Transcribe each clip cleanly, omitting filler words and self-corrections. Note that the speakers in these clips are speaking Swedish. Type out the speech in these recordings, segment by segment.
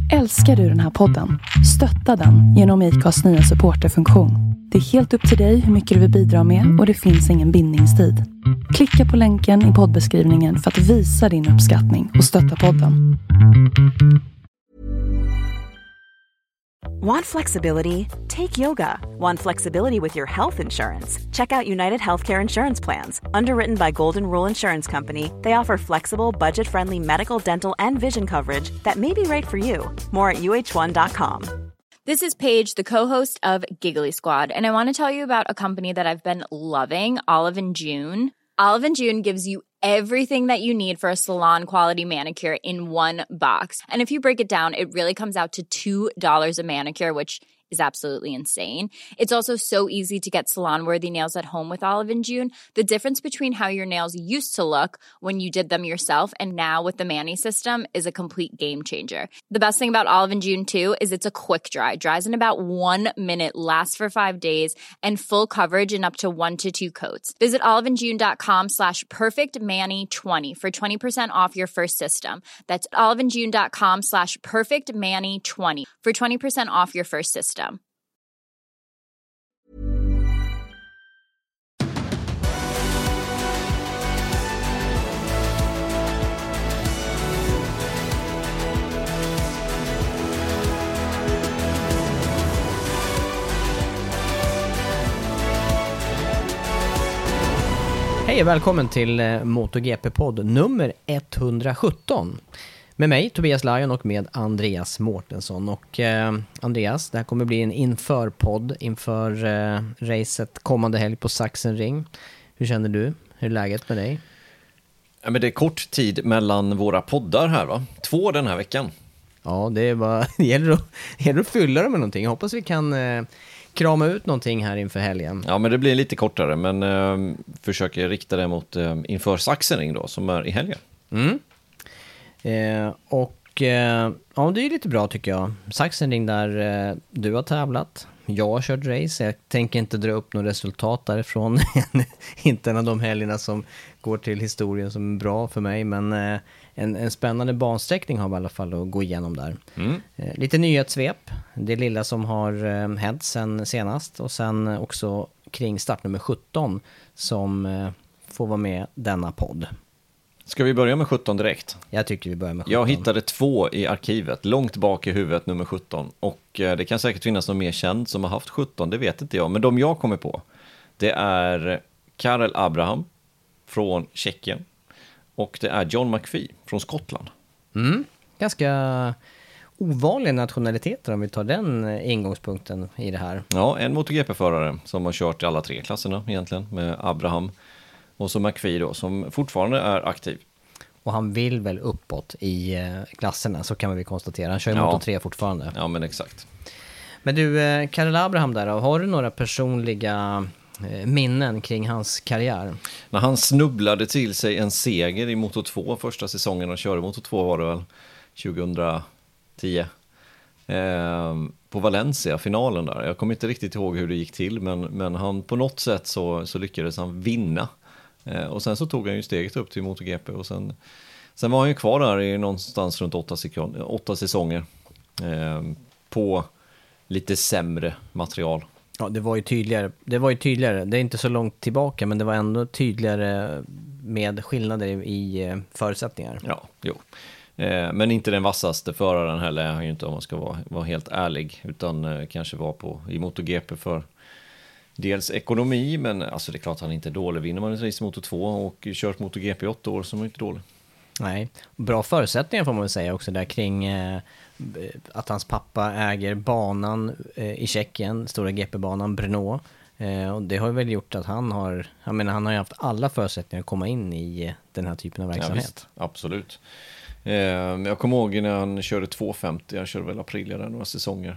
Älskar du den här podden? Stötta den genom IKAs nya supporterfunktion. Det är helt upp till dig hur mycket du vill bidra med och det finns ingen bindningstid. Klicka på länken i poddbeskrivningen för att visa din uppskattning och stötta podden. Want flexibility? Take yoga. Want flexibility with your health insurance? Check out United Healthcare Insurance Plans. Underwritten by Golden Rule Insurance Company, they offer flexible, budget-friendly medical, dental, and vision coverage that may be right for you. More at uh1.com. This is Paige, the co-host of Giggly Squad, and I want to tell you about a company that I've been loving, Olive & June. Olive & June gives you everything that you need for a salon-quality manicure in one box. And if you break it down, it really comes out to $2 a manicure, which is absolutely insane. It's also so easy to get salon-worthy nails at home with Olive & June. The difference between how your nails used to look when you did them yourself and now with the Mani system is a complete game changer. The best thing about Olive & June, too, is it's a quick dry. Dries in about 1 minute, lasts for 5 days, and full coverage in up to 1 to 2 coats. Visit oliveandjune.com/perfectmani20 for 20% off your first system. That's oliveandjune.com/perfectmani20 for 20% off your first system. Hej och välkommen till MotoGP-podd nummer 117. Med mig, Tobias Lajon, och med Andreas Mårtensson. Och Andreas, det här kommer bli en inför-podd inför racet kommande helg på Sachsenring. Hur känner du? Hur är läget med dig? Ja, men det är kort tid mellan våra poddar här, va? 2 den här veckan. Ja, det är bara, det gäller att fylla dem med någonting. Jag hoppas vi kan krama ut någonting här inför helgen. Ja, men det blir lite kortare, men försöker rikta det mot inför Sachsenring då, som är i helgen. Mm. Ja, det är lite bra tycker jag. Sachsenring där du har tävlat. Jag har kört race. Jag tänker inte dra upp något resultat därifrån. Inte en av de helgerna som går till historien som är bra för mig. Men en spännande bansträckning har vi i alla fall att gå igenom där. Lite nyhetssvep. Det lilla som har hänt sen senast. Och sen också kring startnummer 17 som får vara med denna podd. Ska vi börja med 17 direkt? Jag tycker vi börjar med 17. Jag hittade 2 i arkivet, långt bak i huvudet, nummer 17. Och det kan säkert finnas någon mer känd som har haft 17, det vet inte jag. Men de jag kommer på, det är Karel Abraham från Tjeckien. Och det är John McPhee från Skottland. Ganska ovanliga nationaliteter om vi tar den ingångspunkten i det här. Ja, en MotoGP-förare som har kört i alla 3 klasserna egentligen, med Abraham. Och så McPhee då, som fortfarande är aktiv. Och han vill väl uppåt i klasserna, så kan vi konstatera. Han kör ju Moto 3 fortfarande. Ja, men exakt. Men du, Karel Abraham där då, har du några personliga minnen kring hans karriär? När han snubblade till sig en seger i Moto 2 första säsongen, och körde Moto 2 var det väl 2010. På Valencia, finalen där. Jag kommer inte riktigt ihåg hur det gick till, men han på något sätt så lyckades han vinna. Och sen så tog han ju steget upp till MotoGP, och sen var han ju kvar där i någonstans runt 8 säsonger på lite sämre material. Ja, det var ju tydligare. Det är inte så långt tillbaka, men det var ändå tydligare med skillnader i förutsättningar. Ja, jo. Men inte den vassaste föraren heller, han ju inte, om man ska vara helt ärlig, utan kanske var i MotoGP för dels ekonomi, men alltså det är klart att han inte är dålig. Vinner man en race Moto 2 och kört MotoGP i 8 år, så är man inte dålig. Nej, bra förutsättningar får man väl säga också där kring att hans pappa äger banan i Tjeckien, stora GP-banan Brno. Och det har väl gjort att han har ju haft alla förutsättningar att komma in i den här typen av verksamhet. Ja, visst, absolut. Jag kommer ihåg när han körde 250, jag körde väl Aprilia där några säsonger.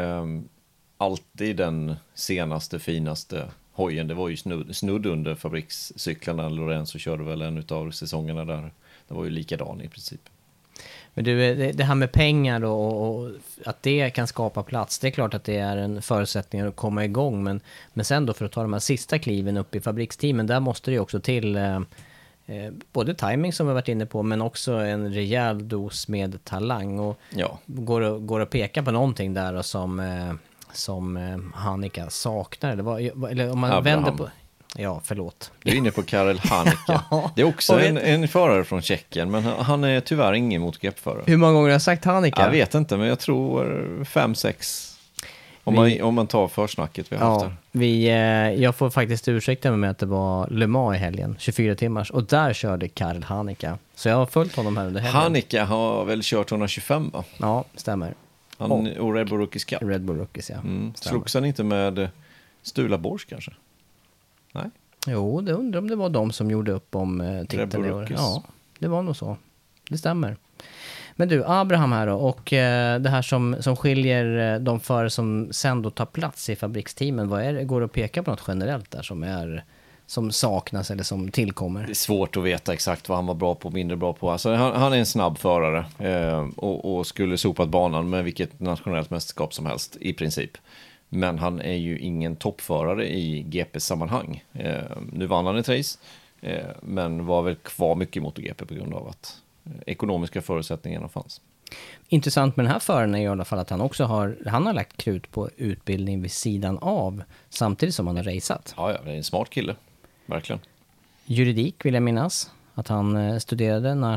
Alltid den senaste, finaste hojen, det var ju snudd under fabrikscyklarna. Lorenzo körde väl en av säsongerna där. Det var ju likadan i princip. Men du, det här med pengar och att det kan skapa plats, det är klart att det är en förutsättning att komma igång. Men sen då, för att ta de här sista kliven upp i fabriksteamen, där måste det ju också till både timing som vi varit inne på, men också en rejäl dos med talang. Och går att peka på någonting där och som Hanika saknar. Eller om man Abraham. vänder på... Ja, förlåt. Du är inne på Karel Hanika. Det är också en förare från Tjeckien, men han är tyvärr ingen MotoGP-förare. Hur många gånger har jag sagt Hanika? Jag vet inte, men jag tror 5-6. Om man tar försnacket vi har haft där. Jag får faktiskt ursäkta mig med att det var Le Mans i helgen, 24 timmars. Och där körde Karel Hanika. Så jag har följt honom här under helgen. Hanika har väl kört 125, va? Ja, stämmer. Och Red Bull Rookies Cup. Red Bull Rookies, ja. Slogs han inte med Stula Borsch kanske? Nej. Jo, det undrar om det var de som gjorde upp om titeln i år. Ja, det var nog så. Det stämmer. Men du, Abraham här då, och det här som skiljer de förare som sen då tar plats i fabriksteamen, går det att peka på något generellt där som saknas eller som tillkommer? Det är svårt att veta exakt vad han var bra på och mindre bra på. Alltså, han är en snabb förare och skulle sopat banan med vilket nationellt mästerskap som helst i princip. Men han är ju ingen toppförare i GP-sammanhang. Nu vann han ett race, men var väl kvar mycket i MotoGP på grund av att ekonomiska förutsättningarna fanns. Intressant med den här föraren är i alla fall att han också har lagt krut på utbildning vid sidan av samtidigt som han har raceat. Ja, det är en smart kille, verkligen. Juridik vill jag minnas att han studerade när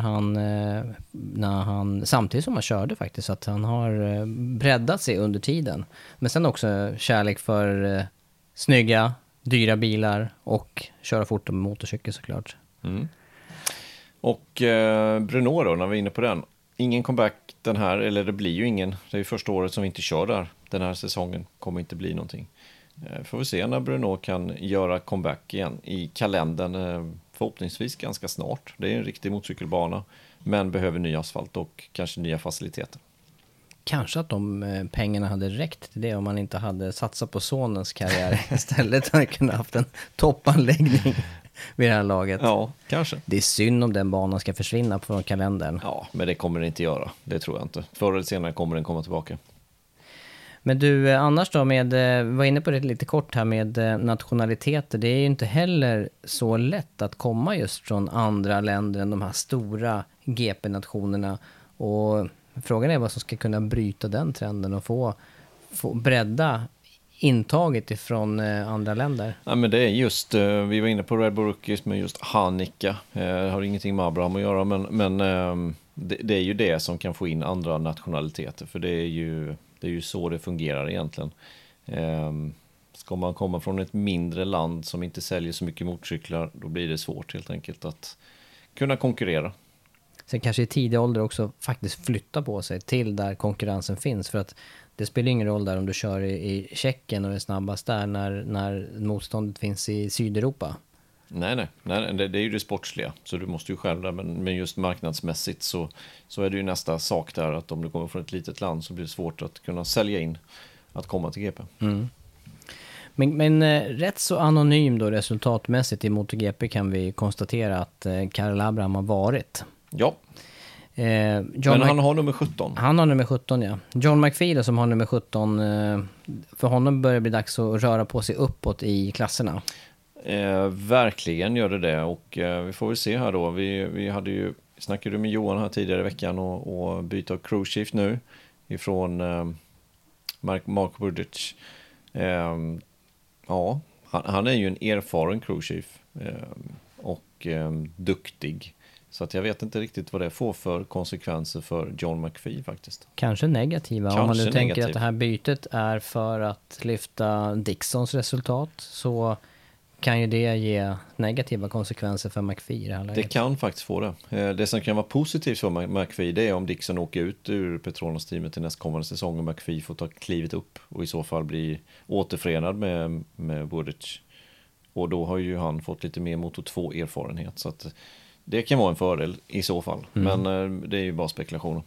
han samtidigt som han körde faktiskt, så att han har breddat sig under tiden. Men sen också kärlek för snygga, dyra bilar och köra fort med motorcykel såklart. Mm. Och Bruno då, när vi är inne på den. Ingen comeback den här, eller det blir ju ingen. Det är ju första året som vi inte kör där. Den här säsongen kommer inte bli någonting. Får vi se när Bruno kan göra comeback igen i kalendern. Förhoppningsvis ganska snart. Det är en riktig motorcykelbana, men behöver ny asfalt och kanske nya faciliteter. Kanske att de pengarna hade räckt till det om man inte hade satsat på sonens karriär. Istället hade kunnat haft en toppanläggning vid det här laget. Ja, kanske. Det är synd om den banan ska försvinna från kalendern. Ja, men det kommer det inte göra. Det tror jag inte. Förr eller senare kommer den komma tillbaka. Men du, annars då, var inne på det lite kort här med nationaliteter. Det är ju inte heller så lätt att komma just från andra länder än de här stora GP-nationerna. Och frågan är vad som ska kunna bryta den trenden och få bredda intaget ifrån andra länder. Ja, men det är just, vi var inne på Red Bull Rookies med just Hanika. Har ingenting med Abraham att göra, men det är ju det som kan få in andra nationaliteter. För det är ju så det fungerar egentligen. Ska man komma från ett mindre land som inte säljer så mycket motorcyklar, då blir det svårt helt enkelt att kunna konkurrera. Sen kanske i tidig ålder också faktiskt flytta på sig till där konkurrensen finns. För att det spelar ingen roll där om du kör i Tjeckien och är snabbast där när motståndet finns i Sydeuropa. Nej, det är ju det sportsliga. Så du måste ju själv där, men just marknadsmässigt så är det ju nästa sak där, att om du kommer från ett litet land så blir det svårt att kunna sälja in att komma till GP. Mm. Men rätt så anonym då resultatmässigt i MotoGP kan vi konstatera att Karel Abraham har varit. Ja. Men han har nummer 17. Han har nummer 17, ja. John McPhee då, som har nummer 17, för honom börjar det bli dags att röra på sig uppåt i klasserna. Verkligen gör det, och vi får väl se här då. Vi snackade med Johan här tidigare i veckan och byta av crew chief nu ifrån Mark Budic. Ja, han är ju en erfaren crew chief och duktig. Så att jag vet inte riktigt vad det får för konsekvenser för John McPhee faktiskt. Kanske negativa. Om man nu tänker att det här bytet är för att lyfta Dixons resultat, så kan ju det ge negativa konsekvenser för McPhee i det här läget. Det kan faktiskt få det. Det som kan vara positivt för McPhee, det är om Dixon åker ut ur Petronas-teamet till nästkommande säsong och McPhee får ta klivet upp och i så fall bli återförenad med Budic. Och då har ju han fått lite mer Moto 2-erfarenhet, så att det kan vara en fördel i så fall. Men det är ju bara spekulationer.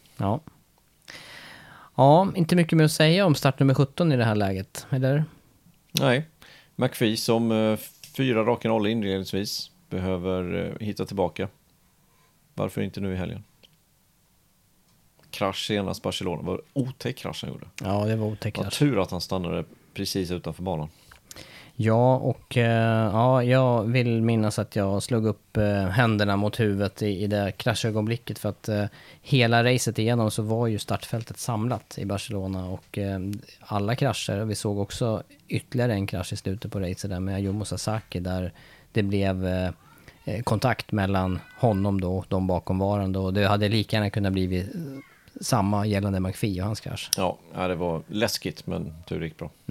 Ja, inte mycket mer att säga om startnummer 17 i det här läget, eller? Nej, McPhee som 4 raka noll inledningsvis behöver hitta tillbaka. Varför inte nu i helgen? Krasch senast Barcelona. Var otäck krasch han gjorde. Ja, det var otäck krasch. Tur att han stannade precis utanför banan. Ja, och jag vill minnas att jag slog upp händerna mot huvudet i det kraschögonblicket, för att hela racet igenom så var ju startfältet samlat i Barcelona, och alla krascher, vi såg också ytterligare en krasch i slutet på racet där med Ayumu Sasaki, där det blev kontakt mellan honom då och de bakomvarande, och det hade lika gärna kunnat bli samma gällande McPhee och hans krasch. Ja, det var läskigt, men tur gick bra.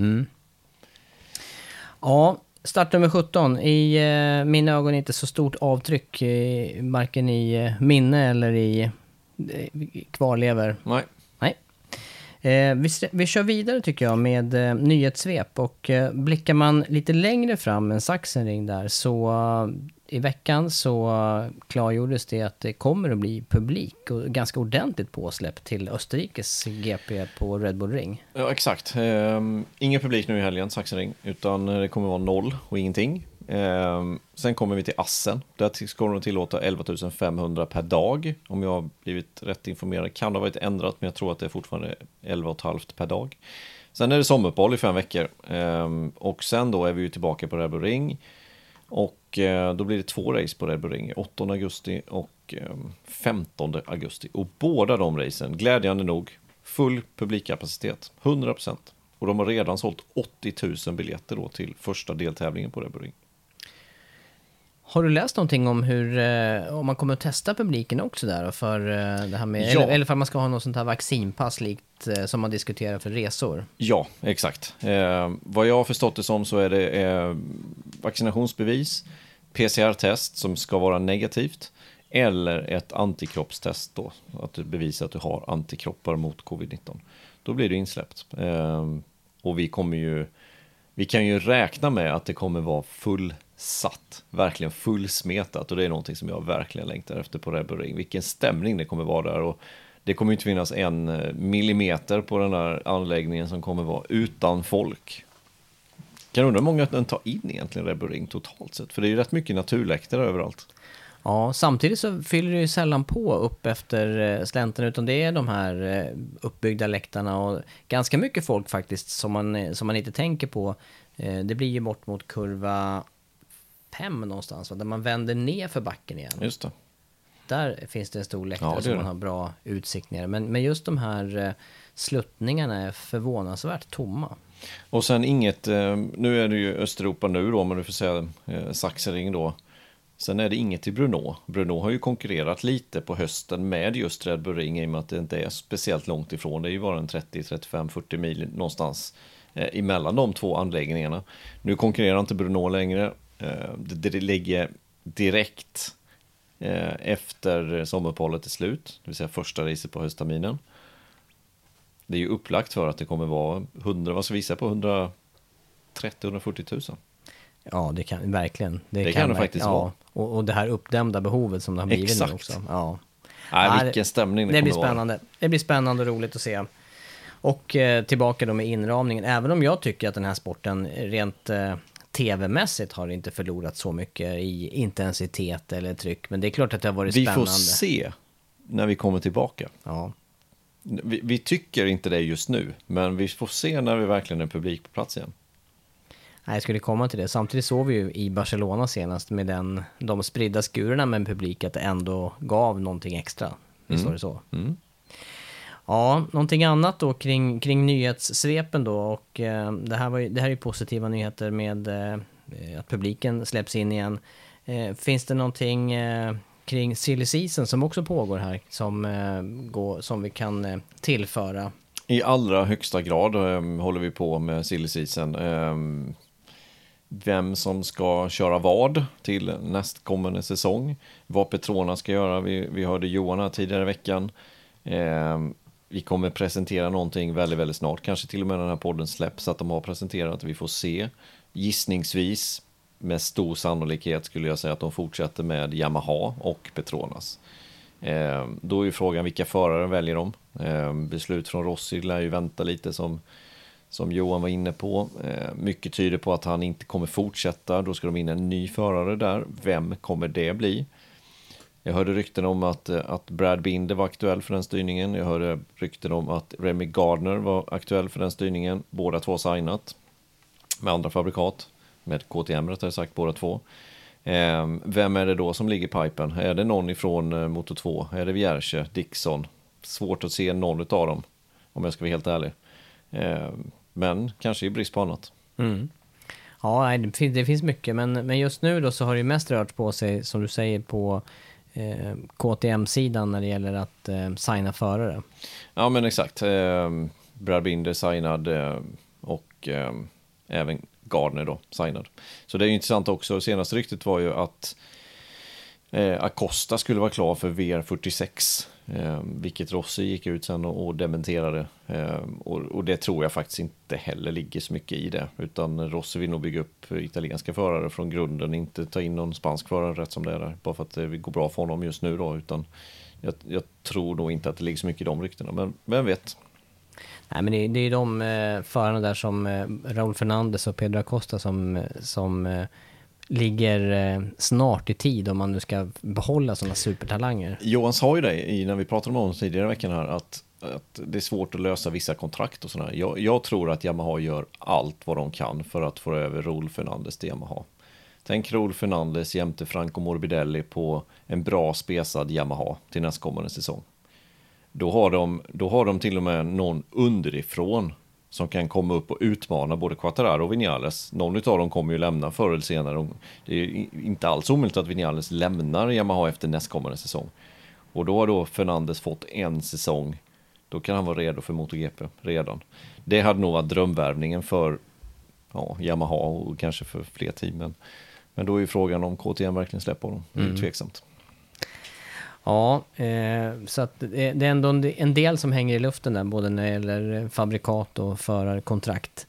Ja, start nummer 17. I mina ögon inte så stort avtryck, varken i minne eller i kvarlever. Nej. Vi kör vidare tycker jag med nyhetssvep, och blickar man lite längre fram än Sachsenring där, så i veckan så klargjordes det att det kommer att bli publik och ganska ordentligt påsläpp till Österrikes GP på Red Bull Ring. Ja, exakt. Ingen publik nu i helgen, Sachsenring, utan det kommer vara 0 och ingenting. Sen kommer vi till Assen. Där ska de tillåta 11 500 per dag. Om jag har blivit rätt informerad kan det ha varit ändrat, men jag tror att det är fortfarande 11 500 per dag. Sen är det sommaruppehåll i 5 veckor. Och sen då är vi ju tillbaka på Red Bull Ring. Och då blir det 2 race på Red Bull Ring, 8 augusti och 15 augusti. Och båda de racen, glädjande nog, full publikkapacitet, 100%. Och de har redan sålt 80 000 biljetter då till första deltävlingen på Red Bull Ring. Har du läst någonting om hur, om man kommer att testa publiken också där för det här med, Ja. eller för man ska ha något sånt här vaccinpass likt som man diskuterar för resor? Ja, exakt. Vad jag har förstått det som så är det vaccinationsbevis, PCR-test som ska vara negativt, eller ett antikroppstest då, att du bevisar att du har antikroppar mot covid-19. Då blir det insläppt. Och vi kan ju räkna med att det kommer vara fullsatt, verkligen fullsmetat, och det är någonting som jag verkligen längtar efter på Red Bull Ring. Vilken stämning det kommer vara där, och det kommer inte finnas 1 millimeter på den här anläggningen som kommer vara utan folk. Kan undra hur många den tar in egentligen Red Bull Ring totalt sett, för det är ju rätt mycket naturläktare överallt. Ja, samtidigt så fyller det ju sällan på upp efter slänten, utan det är de här uppbyggda läktarna och ganska mycket folk faktiskt som man inte tänker på. Det blir ju bort mot kurva 5 någonstans, där man vänder ner för backen igen. Just det. Där finns det en stor läktare som man har bra utsikt ner. Men just de här sluttningarna är förvånansvärt tomma. Och sen inget, nu är det ju Östeuropa nu då, men du får säga Sachsenring då. Sen är det inget i Brno. Brno har ju konkurrerat lite på hösten med just Red Bull Ring, i och med att det inte är speciellt långt ifrån. Det är ju bara en 30, 35, 40 mil någonstans emellan de 2 anläggningarna. Nu konkurrerar inte Brno längre. Det ligger direkt efter sommaruppehållet är slut, det vill säga första racet på höstterminen. Det är ju upplagt för att det kommer vara 130-140 000. Ja, det kan verkligen. Det kan det faktiskt vara. Och det här uppdämda behovet som det har blivit. Exakt. Nu också. Ja. Vilken stämning det blir spännande. Vara. Det blir spännande och roligt att se. Och tillbaka då med inramningen. Även om jag tycker att den här sporten rent tv-mässigt har inte förlorat så mycket i intensitet eller tryck. Men det är klart att det har varit spännande. Vi får se när vi kommer tillbaka. Ja. Vi tycker inte det just nu, men vi får se när vi verkligen är publik på plats igen. Nej, jag skulle komma till det. Samtidigt såg vi ju i Barcelona senast med de spridda skurorna med en publik att det ändå gav någonting extra. Visst var det så? Mm. Ja, någonting annat då kring nyhetssvepen då, och det här är ju positiva nyheter med att publiken släpps in igen. Finns det någonting kring silly season som också pågår här som vi kan tillföra? I allra högsta grad håller vi på med silly season. Vem som ska köra vad till nästkommande säsong, vad Petronas ska göra. Vi hörde Johan här tidigare i veckan. Vi kommer presentera någonting väldigt, väldigt snart. Kanske till och med den här podden släpps att de har presenterat. Vi får se. Gissningsvis med stor sannolikhet skulle jag säga att de fortsätter med Yamaha och Petronas. Då är ju frågan vilka förare väljer de. Beslut från Rossi lär ju vänta lite som Johan var inne på. Mycket tyder på att han inte kommer fortsätta. Då ska de in en ny förare där. Vem kommer det bli? Jag hörde rykten om att Brad Binder var aktuell för den styrningen. Jag hörde rykten om att Remy Gardner var aktuell för den styrningen. Båda 2 signat med andra fabrikat. med KTM rättare sagt, båda två. Vem är det då som ligger i pipen? Är det någon ifrån Moto2? Är det Vierge, Dixon? Svårt att se någon av dem, om jag ska vara helt ärlig. Men kanske i brist på annat. Ja, det finns mycket, men just nu då så har det ju mest rört på sig, som du säger, på KTM-sidan när det gäller att signa förare. Ja, men exakt. Brad Binder signad och även Gardner då signad. Så det är ju intressant också. Senaste ryktet var ju att Acosta skulle vara klar för VR46, vilket Rossi gick ut sen och dementerade. Och det tror jag faktiskt inte heller ligger så mycket i det, utan Rossi vill nog bygga upp italienska förare från grunden, inte ta in någon spansk förare rätt som det är där, bara för att det går bra för honom just nu då, utan jag tror nog inte att det ligger så mycket i de ryktena, men vem vet. Nej, men det är de förarna där som Raúl Fernández och Pedro Acosta som ligger snart i tid, om man nu ska behålla sådana supertalanger. Johan sa ju det när vi pratade om honom tidigare i veckan här, att det är svårt att lösa vissa kontrakt och sådär. Jag tror att Yamaha gör allt vad de kan för att få över Raúl Fernández till Yamaha. Tänk Raúl Fernández jämte Franco Morbidelli på en bra spesad Yamaha till nästkommande säsong. Då har de till och med någon underifrån som kan komma upp och utmana både Quartararo och Viñales. Någon av dem kommer ju lämna förr eller senare. Det är inte alls omöjligt att Viñales lämnar Yamaha efter nästkommande säsong. Och då har Fernandes fått en säsong. Då kan han vara redo för MotoGP redan. Det hade nog varit drömvärvningen för Yamaha och kanske för fler team. Men då är ju frågan om KTM verkligen släpper honom. Det är tveksamt. Ja, så att det är ändå en del som hänger i luften där, både när det gäller fabrikat och förarkontrakt.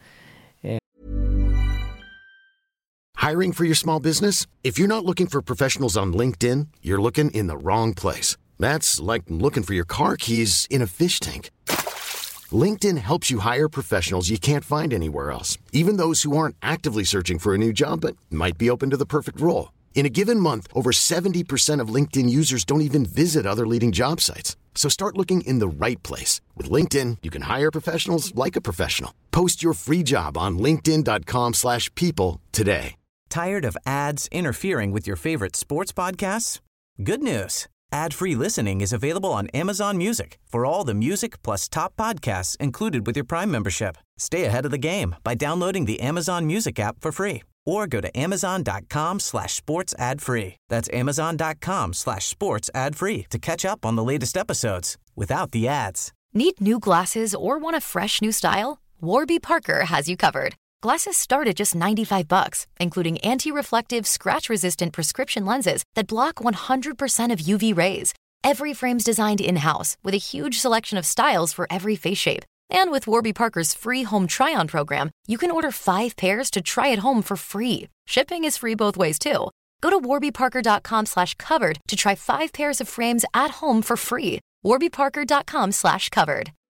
Hiring for your small business? If you're not looking for professionals on LinkedIn, you're looking in the wrong place. That's like looking for your car keys in a fish tank. LinkedIn helps you hire professionals you can't find anywhere else, even those who aren't actively searching for a new job but might be open to the perfect role. In a given month, over 70% of LinkedIn users don't even visit other leading job sites. So start looking in the right place. With LinkedIn, you can hire professionals like a professional. Post your free job on linkedin.com/people today. Tired of ads interfering with your favorite sports podcasts? Good news. Ad-free listening is available on Amazon Music for all the music plus top podcasts included with your Prime membership. Stay ahead of the game by downloading the Amazon Music app for free or go to amazon.com/sports ad free. That's amazon.com/sports ad free to catch up on the latest episodes without the ads. Need new glasses or want a fresh new style? Warby Parker has you covered. Glasses start at just $95, including anti-reflective, scratch-resistant prescription lenses that block 100% of UV rays. Every frame's designed in-house with a huge selection of styles for every face shape. And with Warby Parker's free home try-on program, you can order 5 pairs to try at home for free. Shipping is free both ways, too. Go to warbyparker.com/covered to try 5 pairs of frames at home for free. warbyparker.com/covered.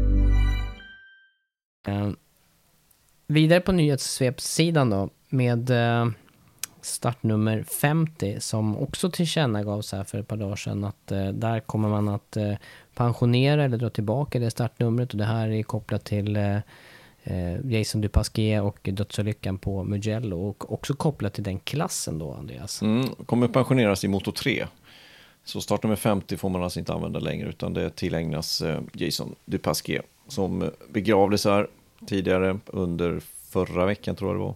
Vidare på nyhetssvepssidan då, med startnummer 50 som också tillkännagavs här för ett par dagar sedan att där kommer man att pensionera eller dra tillbaka det startnumret, och det här är kopplat till Jason Dupasquier och dödsolyckan på Mugello, och också kopplat till den klassen då, Andreas. Kommer pensioneras i Moto 3. Så startnummer 50 får man alltså inte använda längre, utan det tillägnas Jason Dupasquier som begravdes här tidigare under förra veckan, tror jag det var.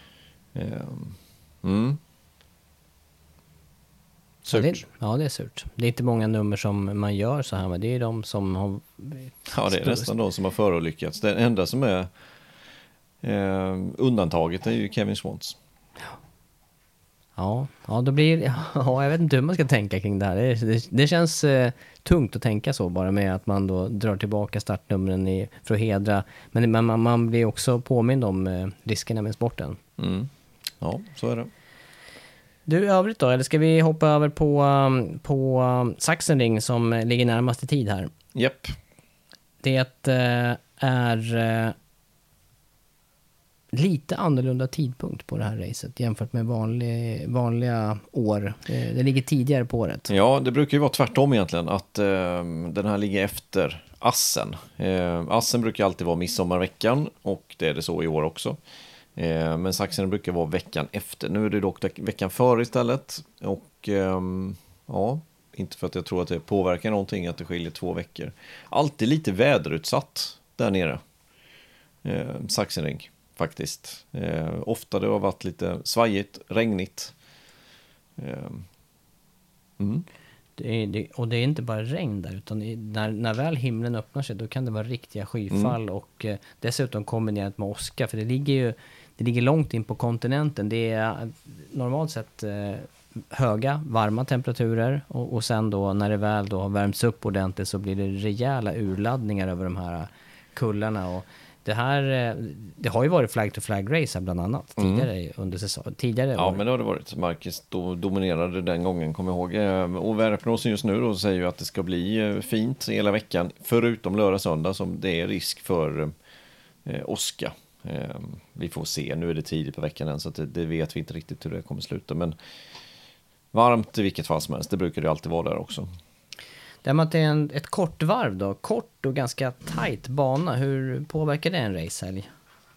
Surt. Ja, det är surt. Det är inte många nummer som man gör så här, men det är de som har... Ja, det är nästan de som har förolyckats. Det enda som är undantaget är ju Kevin Schwantz. Ja, då blir... Ja, jag vet inte hur man ska tänka kring det här. Det känns tungt att tänka så, bara med att man då drar tillbaka startnumren för att hedra. Men man blir också påmind om riskerna med sporten. Ja, så är det. Du, övrigt då? Eller ska vi hoppa över på Sachsenring som ligger närmast i tid här? Japp. Det är lite annorlunda tidpunkt på det här racet jämfört med vanliga år. Det ligger tidigare på året. Ja, det brukar ju vara tvärtom egentligen, att den här ligger efter Assen. Assen brukar alltid vara midsommarveckan, och det är det så i år också. Men Sachsenring brukar vara veckan efter. Nu är det dock veckan före istället. Och ja, inte för att jag tror att det påverkar någonting att det skiljer 2 veckor. Alltid lite väderutsatt där nere. Sachsenring faktiskt. Ofta det har varit lite svajigt, regnigt. Och det är inte bara regn där, utan när väl himlen öppnar sig, då kan det vara riktiga skyfall och dessutom kombinerat med åska, för det ligger långt in på kontinenten. Det är normalt sett höga, varma temperaturer och sen då när det väl då har värmts upp ordentligt så blir det rejäla urladdningar över de här kullarna. Och det har ju varit flag-to-flag race här bland annat tidigare under säsongen. Ja, men det har det varit. Marcus dominerade den gången, kommer jag ihåg. Och väderprognosen just nu då säger ju att det ska bli fint hela veckan, förutom lördag söndag som det är risk för åska. Vi får se, nu är det tidigt på veckan än så att det vet vi inte riktigt hur det kommer sluta, men varmt i vilket fall som helst, det brukar det alltid vara där också. Det med att det är ett kort varv då, kort och ganska tight bana, hur påverkar det en racehelg?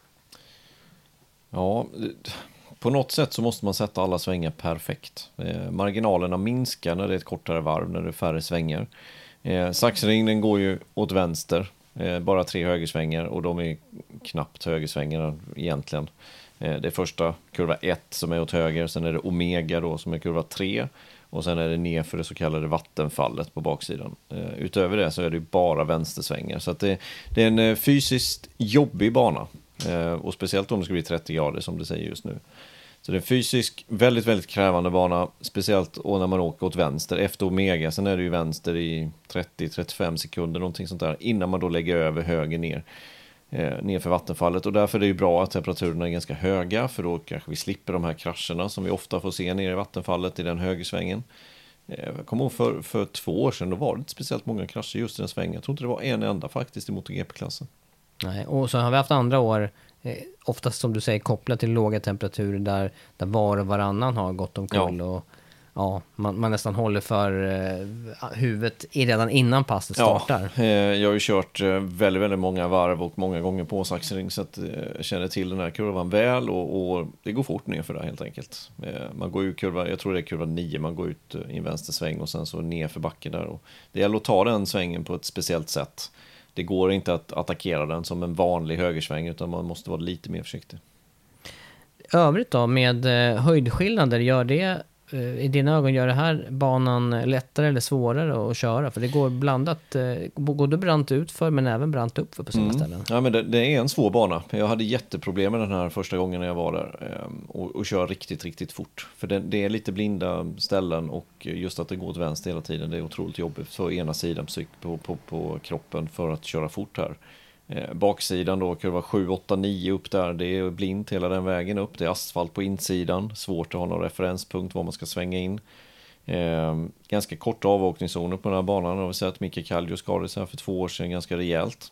Ja, på något sätt så måste man sätta alla svängar perfekt. Marginalerna minskar när det är ett kortare varv, när det är färre svängar. Sachsenring går ju åt vänster, bara 3 högersvängar och de är knappt högersvängar egentligen. Det är första kurva 1 som är åt höger, sen är det Omega då som är kurva 3 och sen är det ner för det så kallade vattenfallet på baksidan. Utöver det så är det bara vänstersvängar, så att det är en fysiskt jobbig bana och speciellt om det ska bli 30 grader som det säger just nu. Så det är en fysiskt väldigt, väldigt krävande bana, speciellt när man åker åt vänster efter Omega. Sen är det ju vänster i 30-35 sekunder, någonting sånt där, innan man då lägger över höger ner för vattenfallet. Och därför är det ju bra att temperaturerna är ganska höga, för då kanske vi slipper de här krascherna som vi ofta får se nere i vattenfallet i den högersvängen. Jag kommer ihåg för 2 år sedan, då var det inte speciellt många krascher just i den svängen. Jag tror inte det var en enda faktiskt i MotoGP-klassen. Nej, och så har vi haft andra år, oftast som du säger kopplat till låga temperaturer där var och varannan har gått omkull. Och ja, man nästan håller för huvudet redan innan passet startar. Ja, jag har ju kört väldigt, väldigt många varv och många gånger på Sachsenring, så att jag känner till den här kurvan väl och det går fort ner för det helt enkelt. Man går ut kurva, jag tror det är kurva 9, man går ut i en vänstersväng och sen så ner för backen där. Och det gäller att ta den svängen på ett speciellt sätt. Det går inte att attackera den som en vanlig högersväng, utan man måste vara lite mer försiktig. Övrigt då, med höjdskillnader, gör det i dina ögon, gör det här banan lättare eller svårare att köra? För det går blandat, både brant ut för men även brant upp för på sina ställen. Ja, men det är en svår bana. Jag hade jätteproblem med den här första gången när jag var där och kör riktigt, riktigt fort. För det är lite blinda ställen och just att det går åt vänster hela tiden, det är otroligt jobbigt för ena sidan på kroppen för att köra fort här. Baksidan då, kurva 7, 8, 9 upp där, det är blint hela den vägen upp, det är asfalt på insidan, svårt att ha någon referenspunkt var man ska svänga in. Ganska korta avåkningszoner på den här banan, har vi sett Mika Kallio skadade sig här för 2 år sedan ganska rejält.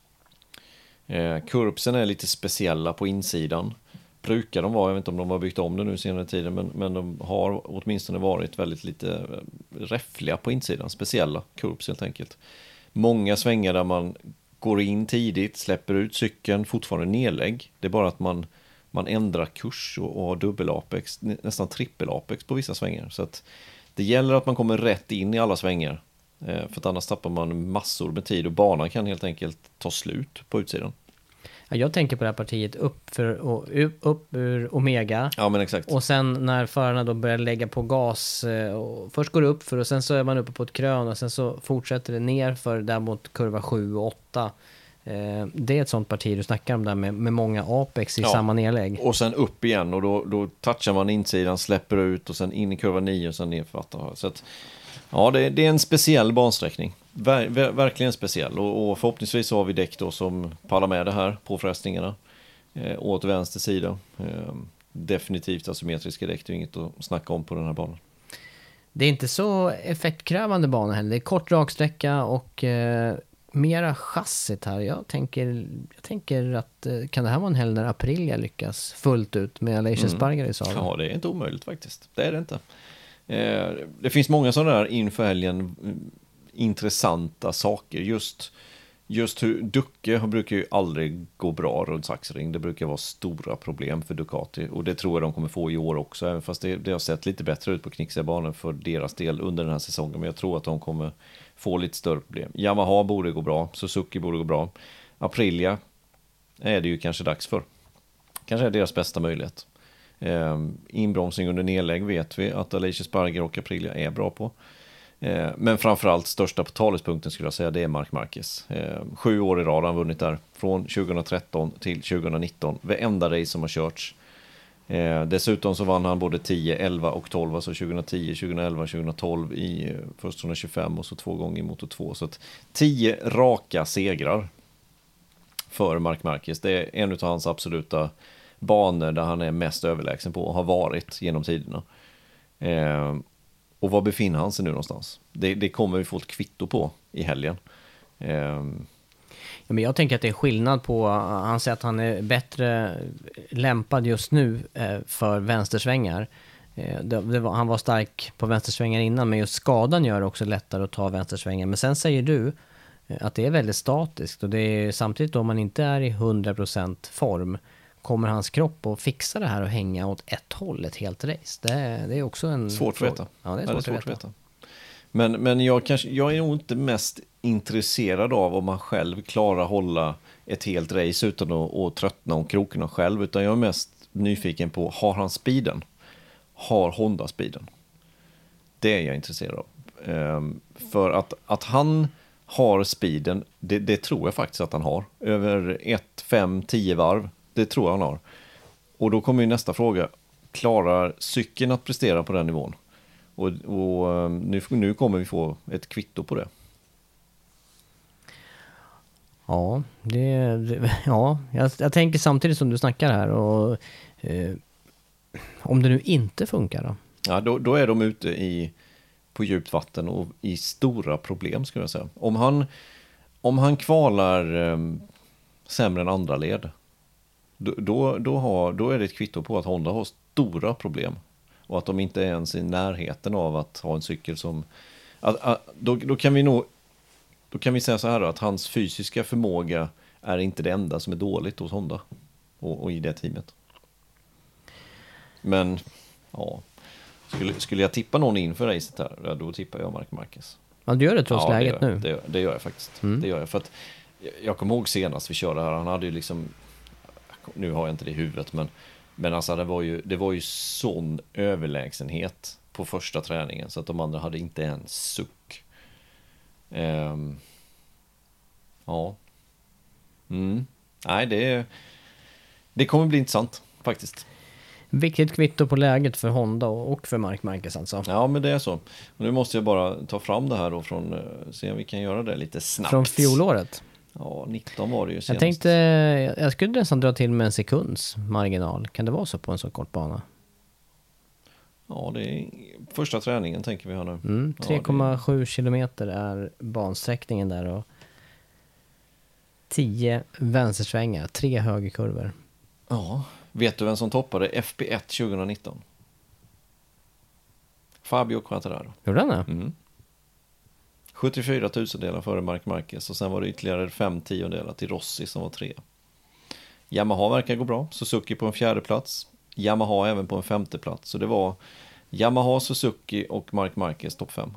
Kurbsen är lite speciella på insidan, brukar de vara, jag vet inte om de har byggt om det nu senare tiden, men de har åtminstone varit väldigt lite räffliga på insidan, speciella kurbs helt enkelt. Många svängar där man går in tidigt, släpper ut cykeln, fortfarande nedlägg. Det är bara att man ändrar kurs och har dubbel-apex, nästan trippel-apex på vissa svängar. Så att det gäller att man kommer rätt in i alla svängar. För att annars tappar man massor med tid och banan kan helt enkelt ta slut på utsidan. Ja, jag tänker på det här partiet upp ur Omega. Ja, men exakt. Och sen när förarna då börjar lägga på gas, och först går det upp för och sen så är man uppe på ett krön och sen så fortsätter det ner för där mot kurva 7 och 8. Det är ett sånt parti du snackar om där med många apex i samma nedlägg. Och sen upp igen och då touchar man insidan, släpper ut och sen in i kurva 9 och sen ner för vatten. Så att, ja, det är en speciell bansträckning. Verkligen speciell. Och förhoppningsvis så har vi däck då som pallar med det här på frestningarna åt vänster sida. Definitivt asymmetriska däck, det är inget att snacka om på den här banan. Det är inte så effektkrävande bana heller. Det är kort raksträcka och mera chassit här. Jag tänker att kan det här vara en helg när Aprilia lyckas fullt ut med Aleix Espargaro i sadeln? Ja, det är inte omöjligt faktiskt. Det är det inte. Det finns många sådana där inför helgen intressanta saker. Just just hur Ducke brukar ju aldrig gå bra runt Sachsenring. Det brukar vara stora problem för Ducati. Och det tror jag de kommer få i år också. Även fast det har sett lite bättre ut på knixiga banor för deras del under den här säsongen. Men jag tror att de kommer få lite större problem. Yamaha borde gå bra. Suzuki borde gå bra. Aprilia är det ju kanske dags för. Kanske är deras bästa möjlighet. Inbromsning under nedlägg vet vi att Aleix Espargaro och Aprilia är bra på. Men framförallt största potalispunkten skulle jag säga, det är Marc Marquez. 7 år i rad har han vunnit där. Från 2013 till 2019. Varenda race som har körts. Dessutom så vann han både 10, 11 och 12. Alltså 2010, 2011, 2012 i först 125 och så 2 gånger i Moto 2. Så att 10 raka segrar för Marc Marquez. Det är en av hans absoluta banor där han är mest överlägsen på och har varit genom tiderna. Och var befinner han sig nu någonstans? Det kommer vi få ett kvitto på i helgen. Ja, men jag tänker att det är skillnad på, han säger att han är bättre lämpad just nu för vänstersvängar. Han var stark på vänstersvängar innan, men just skadan gör det också lättare att ta vänstersvängar. Men sen säger du att det är väldigt statiskt, och det är samtidigt om man inte är i 100% form, kommer hans kropp att fixa det här och hänga åt ett håll ett helt race? Det är också en svårt att veta. Ja, det är svårt att veta. Men jag är nog inte mest intresserad av om man själv klarar hålla ett helt race utan att tröttna om krokarna själv, utan jag är mest nyfiken på, har han speeden? Har Honda speeden? Det är jag intresserad av. För att han har speeden, det tror jag faktiskt att han har. Över 1, 5, 10 varv. Det tror jag han har. Och då kommer ju nästa fråga. Klarar cykeln att prestera på den nivån? Och nu kommer vi få ett kvitto på det. Ja, jag tänker samtidigt som du snackar här. Och om det nu inte funkar då? Ja, då är de ute på djupt vatten och i stora problem, skulle jag säga. Om han kvalar sämre än andra led, då är det ett kvitto på att Honda har stora problem. Och att de inte är ens i närheten av att ha en cykel som... Då kan vi säga så här då, att hans fysiska förmåga är inte det enda som är dåligt hos Honda. Och i det teamet. Men, ja... Skulle jag tippa någon inför racet här, då tippar jag Marc Marquez. Ja, du gör det trots läget nu. Det gör jag faktiskt. Det gör jag, för att jag kommer ihåg senast vi körde här, han hade ju liksom, nu har jag inte det i huvudet, men alltså det var ju sån överlägsenhet på första träningen så att de andra hade inte en suck. Ja. Nej, det kommer bli intressant faktiskt. Viktigt kvitto på läget för Honda och för Marc Marquez alltså. Ja, men det är så. Och nu måste jag bara ta fram det här då från, se om vi kan göra det lite snabbt. Från fjolåret? Ja, 19 var det ju senast. Jag tänkte, jag skulle nästan dra till med en sekunds marginal. Kan det vara så på en så kort bana? Ja, det är första träningen tänker vi här nu. 3,7 kilometer är bansträckningen där och 10 vänstersvängar, 3 högerkurvor. Ja, vet du vem som toppade FP1 2019? Fabio Quartararo. Gjorde han det? 74 000 före Marc Marquez och sen var det ytterligare 5/10 till Rossi som var 3. Yamaha verkar gå bra. Suzuki på en 4:e plats. Yamaha även på en 5:e plats. Så det var Yamaha, Suzuki och Marc Marquez topp 5.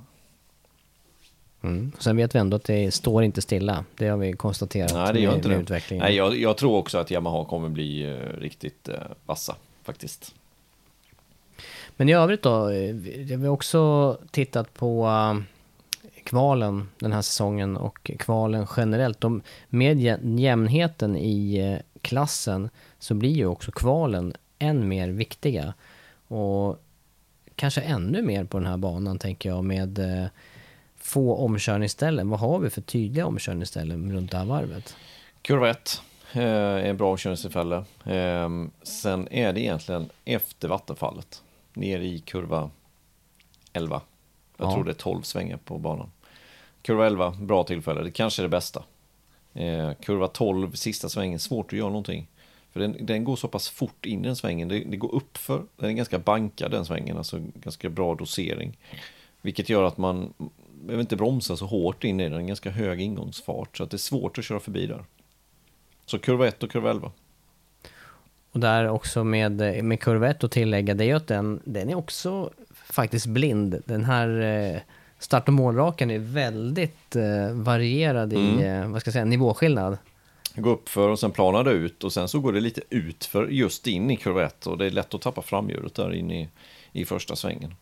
Sen vet vi ändå att det står inte stilla. Det har vi konstaterat. Nej, det gör inte det. Utvecklingen. Nej, jag tror också att Yamaha kommer bli riktigt vassa faktiskt. Men i övrigt då, vi har också tittat på kvalen den här säsongen och kvalen generellt. Med jämnheten i klassen så blir ju också kvalen än mer viktiga. Och kanske ännu mer på den här banan tänker jag med få omkörningsställen. Vad har vi för tydliga omkörningsställen runt det här varvet? Kurva 1 är en bra omkörningstillfälle. Sen är det egentligen efter vattenfallet. Ner i kurva 11. Jag tror det är 12 svängar på banan. Kurva 11, bra tillfälle. Det kanske är det bästa. Kurva 12, sista svängen, svårt att göra någonting. För den går så pass fort in i den svängen. Det går upp för. Den är ganska bankad den svängen. Alltså ganska bra dosering. Vilket gör att behöver inte bromsa så hårt in i den, ganska hög ingångsfart, så att det är svårt att köra förbi där. Så kurva 1 och kurva 11. Och där också med kurva 1 att tillägga, det är ju att den är också faktiskt blind. Den här start- och målrakan är väldigt varierad i nivåskillnad. Gå upp för och sen planar det ut, och sen så går det lite ut för just in i kurva 1, och det är lätt att tappa framhjulet där in i första svängen.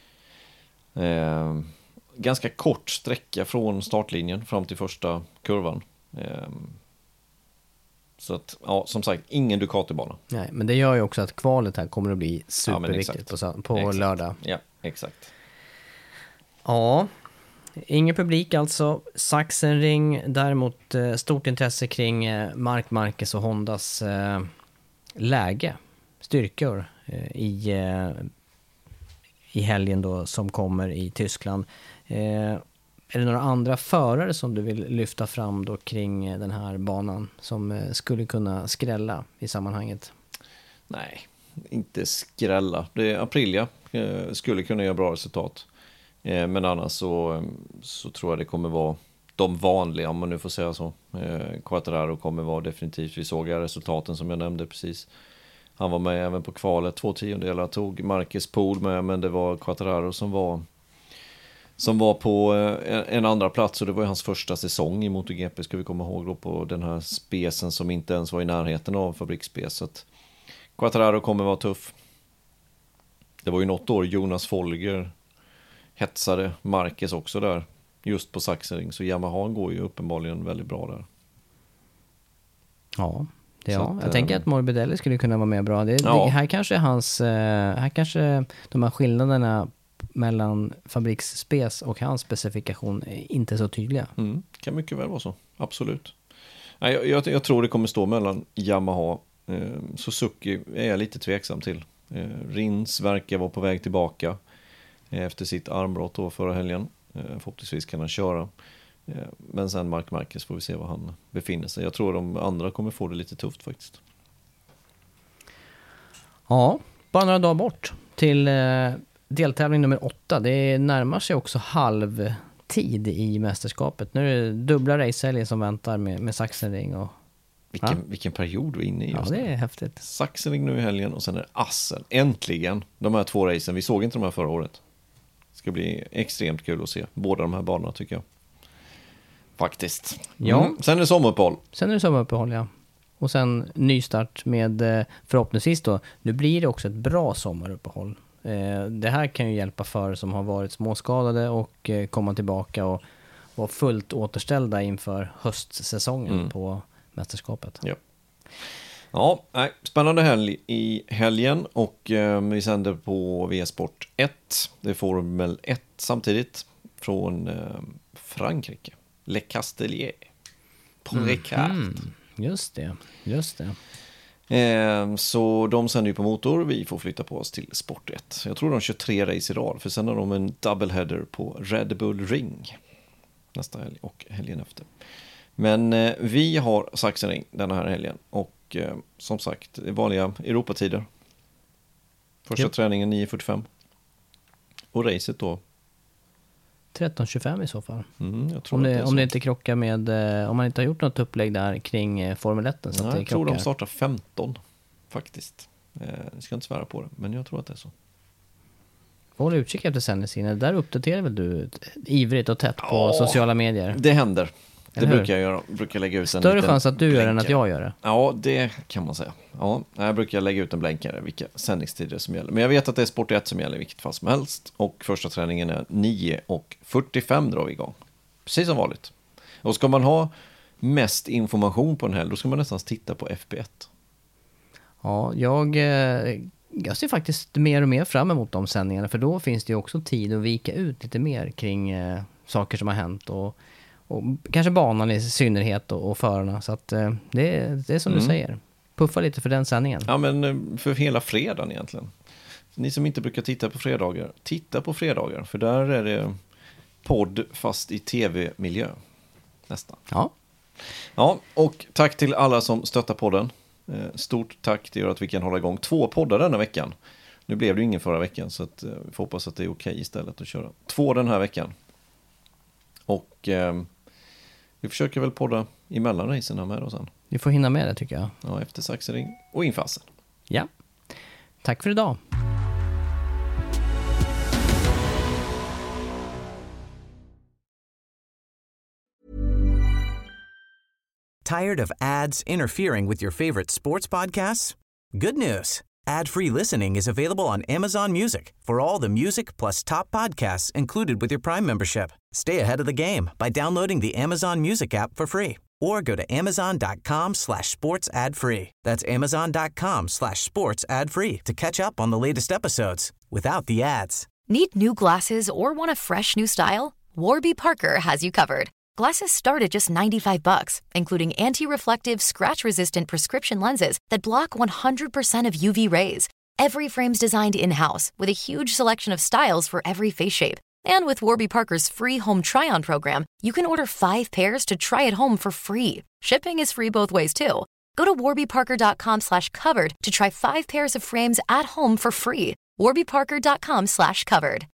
Ganska kort sträcka från startlinjen fram till första kurvan. Så att, ja, som sagt, ingen Ducati-bana. Nej, men det gör ju också att kvalet här kommer att bli superviktigt på lördag. Ja, exakt. Ja, ingen publik alltså. Sachsenring, däremot stort intresse kring Marc Marquez och Hondas läge, styrkor i helgen då som kommer i Tyskland. Är det några andra förare som du vill lyfta fram då kring den här banan som skulle kunna skrälla i sammanhanget? Nej, inte skrälla. Det är Aprilia, skulle kunna göra bra resultat. Men annars så tror jag det kommer vara de vanliga, om man nu får säga så. Quartararo kommer vara definitivt, vi såg resultaten som jag nämnde precis. Han var med även på kvalet, 2 tiondelar tog Marquez Pool med, men det var Quartararo som var på en andra plats, och det var ju hans första säsong i MotoGP, ska vi komma ihåg då, på den här spesen som inte ens var i närheten av fabriksspes. Så att Quartararo kommer vara tuff. Det var ju något år Jonas Folger hetsade Marquez också där, just på Sachsenring, så Yamaha går ju uppenbarligen väldigt bra där. Ja, jag tänker att Morbidelli skulle kunna vara med bra. Här kanske de här skillnaderna mellan fabriksspes och hans specifikation är inte så tydliga. Kan mycket väl vara så, absolut. Jag tror det kommer stå mellan Yamaha, Suzuki är jag lite tveksam till. Rins verkar vara på väg tillbaka efter sitt armbrott då förra helgen. Förhoppningsvis kan han köra. Men sen Marc Marquez får vi se var han befinner sig. Jag tror de andra kommer få det lite tufft faktiskt. Ja, bara några dagar bort till deltävling nummer 8. Det närmar sig också halvtid i mästerskapet. Nu är det dubbla racehelger som väntar med Sachsenring. Och, vilken period vi är inne i just det är häftigt. Sachsenring nu i helgen och sen är det Assen. Äntligen de här 2 racen. Vi såg inte de här förra året. Det ska bli extremt kul att se båda de här banorna tycker jag. Faktiskt. Ja. Sen är det sommaruppehåll. Ja. Och sen nystart med förhoppningsvis då. Nu blir det också ett bra sommaruppehåll. Det här kan ju hjälpa för som har varit småskadade och komma tillbaka och vara fullt återställda inför höstsäsongen på mästerskapet. Ja, spännande helg i helgen, och vi sänder på V-sport 1. Det är Formel 1 samtidigt från Frankrike. Le Castellier på Ricard. Just det. Så de sänder ju på motor, vi får flytta på oss till Sport 1. Jag tror de kör 3 race i rad, för sen har de en doubleheader på Red Bull Ring nästa helg och helgen efter. Men vi har Sachsenring den här helgen, och som sagt, vanliga Europatider. Första träningen 9:45 och racet då 13:25 i så fall. Jag tror om det inte krockar med, om man inte har gjort något upplägg där kring Formel 1. Så att det jag tror de startar 15 faktiskt. Jag ska inte svära på det, men jag tror att det är så. Håll utkik efter sändningstiden. Där uppdaterar väl du ivrigt och tätt på sociala medier? Det händer. Det brukar jag göra. Brukar lägga ut större chans att du gör det än att jag gör det. Ja, det kan man säga. Ja, jag brukar lägga ut en blänkare vilka sändningstider som gäller. Men jag vet att det är Sport 1 som gäller i vilket fall som helst. Och första träningen är 9:45 drar vi igång. Precis som vanligt. Och ska man ha mest information på en helg, då ska man nästan titta på FP1. Ja, jag ser faktiskt mer och mer fram emot de sändningarna. För då finns det ju också tid att vika ut lite mer kring saker som har hänt och kanske banan i synnerhet och förarna. Så att det är som du säger. Puffa lite för den sändningen. Ja, men för hela fredagen egentligen. Ni som inte brukar titta på fredagar, titta på fredagar. För där är det podd fast i tv-miljö. Nästan. Ja, och tack till alla som stöttar podden. Stort tack, det gör att vi kan hålla igång 2 poddar denna veckan. Nu blev det ju ingen förra veckan, så att vi får hoppas att det är okej istället att köra 2 den här veckan. Och vi försöker väl podda emellan racerna med då sen. Vi får hinna med det tycker jag. Ja, efter Sachsenring och inför. Ja. Tack för idag. Tired of ads interfering with your favorite sports podcasts? Good news. Ad-free listening is available on Amazon Music for all the music plus top podcasts included with your Prime membership. Stay ahead of the game by downloading the Amazon Music app for free or go to amazon.com/sports ad free. That's amazon.com/sports ad free to catch up on the latest episodes without the ads. Need new glasses or want a fresh new style? Warby Parker has you covered. Glasses start at just $95, including anti-reflective, scratch-resistant prescription lenses that block 100% of UV rays. Every frame's designed in-house with a huge selection of styles for every face shape. And with Warby Parker's free home try-on program, you can order 5 pairs to try at home for free. Shipping is free both ways too. Go to warbyparker.com/covered to try 5 pairs of frames at home for free. warbyparker.com/covered.